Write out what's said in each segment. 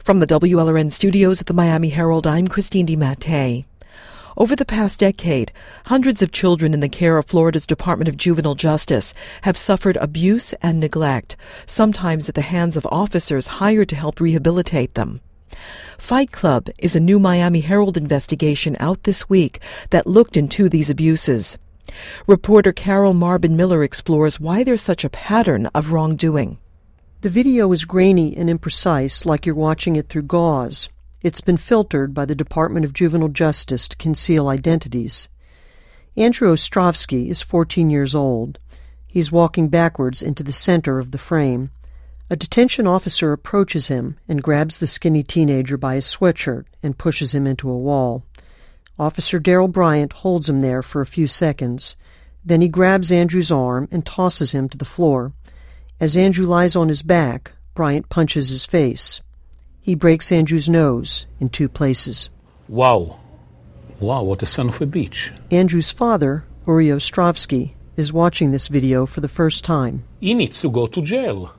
From the WLRN studios at the Miami Herald, I'm Christine DiMattei. Over the past decade, hundreds of children in the care of Florida's Department of Juvenile Justice have suffered abuse and neglect, sometimes at the hands of officers hired to help rehabilitate them. Fight Club is a new Miami Herald investigation out this week that looked into these abuses. Reporter Carol Marbin Miller explores why there's such a pattern of wrongdoing. The video is grainy and imprecise, like you're watching it through gauze. It's been filtered by the Department of Juvenile Justice to conceal identities. Andrew Ostrovsky is 14 years old. He's walking backwards into the center of the frame. A detention officer approaches him and grabs the skinny teenager by his sweatshirt and pushes him into a wall. Officer Daryl Bryant holds him there for a few seconds. Then he grabs Andrew's arm and tosses him to the floor. As Andrew lies on his back, Bryant punches his face. He breaks Andrew's nose in 2 places. Wow, what a son of a bitch. Andrew's father, Uri Ostrovsky, is watching this video for the first time. He needs to go to jail.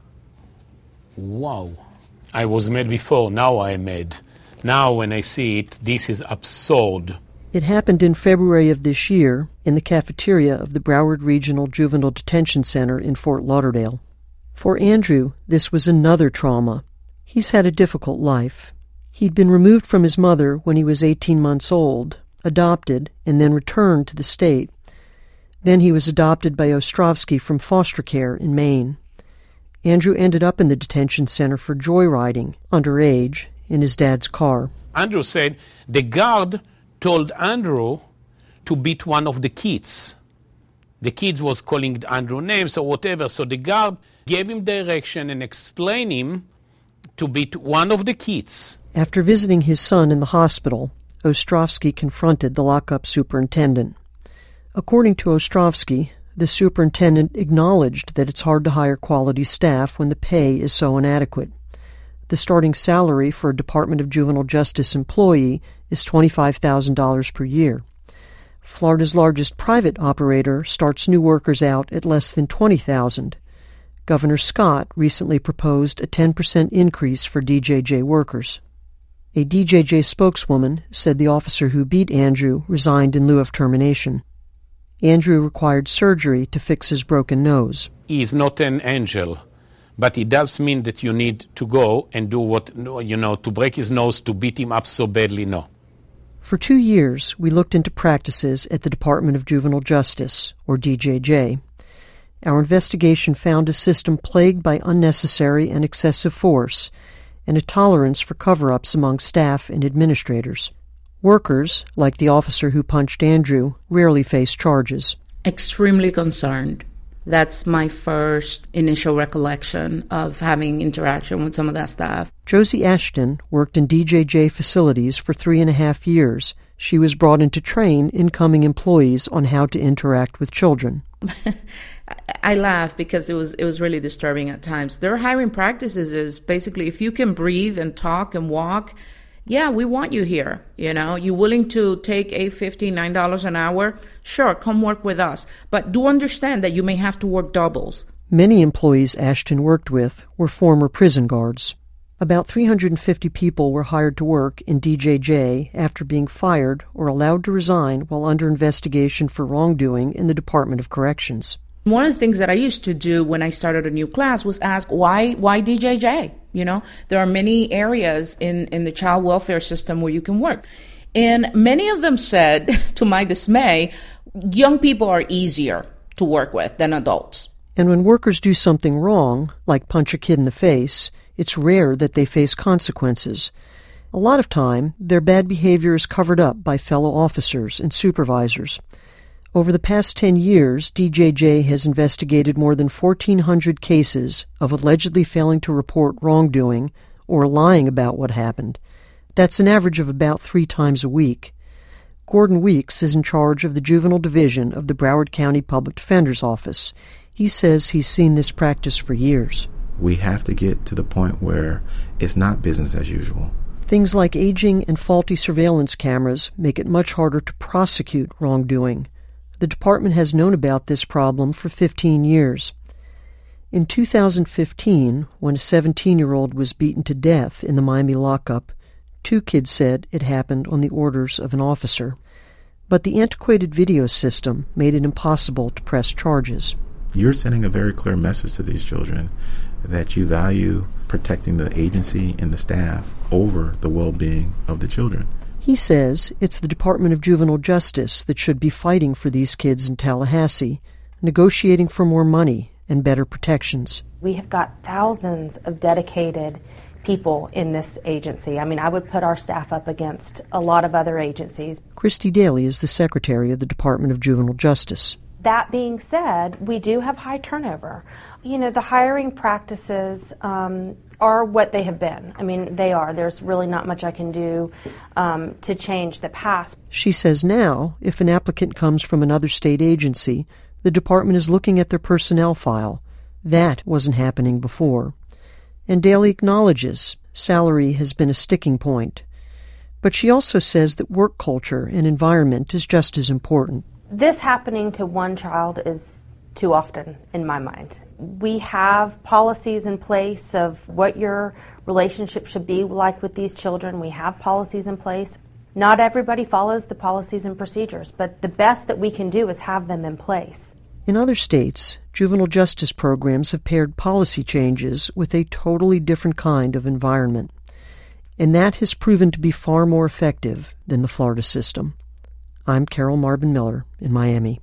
Wow. I was mad before, now I am mad. Now when I see it, this is absurd. It happened in February of this year in the cafeteria of the Broward Regional Juvenile Detention Center in Fort Lauderdale. For Andrew, this was another trauma. He's had a difficult life. He'd been removed from his mother when he was 18 months old, adopted, and then returned to the state. Then he was adopted by Ostrovsky from foster care in Maine. Andrew ended up in the detention center for joyriding, underage, in his dad's car. Andrew said the guard told Andrew to beat one of the kids. The kids was calling Andrew names or whatever, so the guard gave him direction and explained him to beat one of the kids. After visiting his son in the hospital, Ostrovsky confronted the lockup superintendent. According to Ostrovsky, the superintendent acknowledged that it's hard to hire quality staff when the pay is so inadequate. The starting salary for a Department of Juvenile Justice employee is $25,000 per year. Florida's largest private operator starts new workers out at less than $20,000. Governor Scott recently proposed a 10% increase for DJJ workers. A DJJ spokeswoman said the officer who beat Andrew resigned in lieu of termination. Andrew required surgery to fix his broken nose. He is not an angel, but it does mean that you need to go and do what, to break his nose, to beat him up so badly, no. For 2 years, we looked into practices at the Department of Juvenile Justice, or DJJ. Our investigation found a system plagued by unnecessary and excessive force and a tolerance for cover-ups among staff and administrators. Workers, like the officer who punched Andrew, rarely face charges. Extremely concerned. That's my first initial recollection of having interaction with some of that staff. Josie Ashton worked in DJJ facilities for 3.5 years. She was brought in to train incoming employees on how to interact with children. I laugh because it was really disturbing at times. Their hiring practices is basically if you can breathe and talk and walk, yeah, we want you here. You willing to take $9 an hour? Sure, come work with us. But do understand that you may have to work doubles. Many employees Ashton worked with were former prison guards. About 350 people were hired to work in DJJ after being fired or allowed to resign while under investigation for wrongdoing in the Department of Corrections. One of the things that I used to do when I started a new class was ask, why DJJ? There are many areas in the child welfare system where you can work. And many of them said, to my dismay, young people are easier to work with than adults. And when workers do something wrong, like punch a kid in the face, it's rare that they face consequences. A lot of time, their bad behavior is covered up by fellow officers and supervisors. Over the past 10 years, DJJ has investigated more than 1,400 cases of allegedly failing to report wrongdoing or lying about what happened. That's an average of about 3 times a week. Gordon Weeks is in charge of the Juvenile Division of the Broward County Public Defender's Office. He says he's seen this practice for years. We have to get to the point where it's not business as usual. Things like aging and faulty surveillance cameras make it much harder to prosecute wrongdoing. The department has known about this problem for 15 years. In 2015, when a 17-year-old was beaten to death in the Miami lockup, 2 kids said it happened on the orders of an officer. But the antiquated video system made it impossible to press charges. You're sending a very clear message to these children that you value protecting the agency and the staff over the well-being of the children. He says it's the Department of Juvenile Justice that should be fighting for these kids in Tallahassee, negotiating for more money and better protections. We have got thousands of dedicated people in this agency. I mean, I would put our staff up against a lot of other agencies. Christy Daly is the secretary of the Department of Juvenile Justice. That being said, we do have high turnover. You know, the hiring practices are what they have been. I mean, they are. There's really not much I can do to change the past. She says now, if an applicant comes from another state agency, the department is looking at their personnel file. That wasn't happening before. And Daly acknowledges salary has been a sticking point. But she also says that work culture and environment is just as important. This happening to one child is too often in my mind. We have policies in place of what your relationship should be like with these children. We have policies in place. Not everybody follows the policies and procedures, but the best that we can do is have them in place. In other states, juvenile justice programs have paired policy changes with a totally different kind of environment. And that has proven to be far more effective than the Florida system. I'm Carol Marbin Miller in Miami.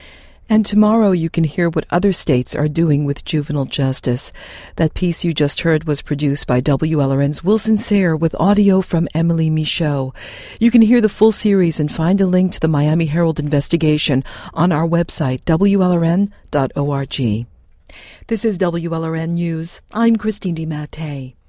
And tomorrow you can hear what other states are doing with juvenile justice. That piece you just heard was produced by WLRN's Wilson Sayre with audio from Emily Michaud. You can hear the full series and find a link to the Miami Herald investigation on our website, WLRN.org. This is WLRN News. I'm Christine DiMattei.